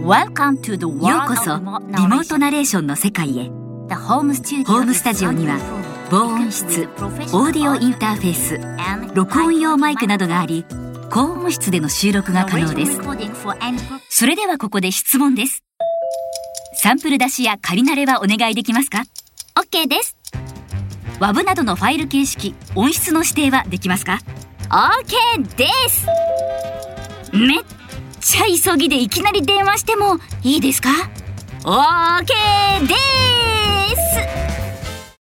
Welcome to the world ようこそリモートナレーションの世界へ。 The home studio ホームスタジオには防音室、オーディオインターフェース、録音用マイクなどがあり、高音質での収録が可能です。それではここで質問です。サンプル出しや仮ナレはお願いできますか？ OK です。 WAV などのファイル形式、音質の指定はできますか？ OK です。 めっちゃ急ぎでいきなり電話してもいいですか？ OK です。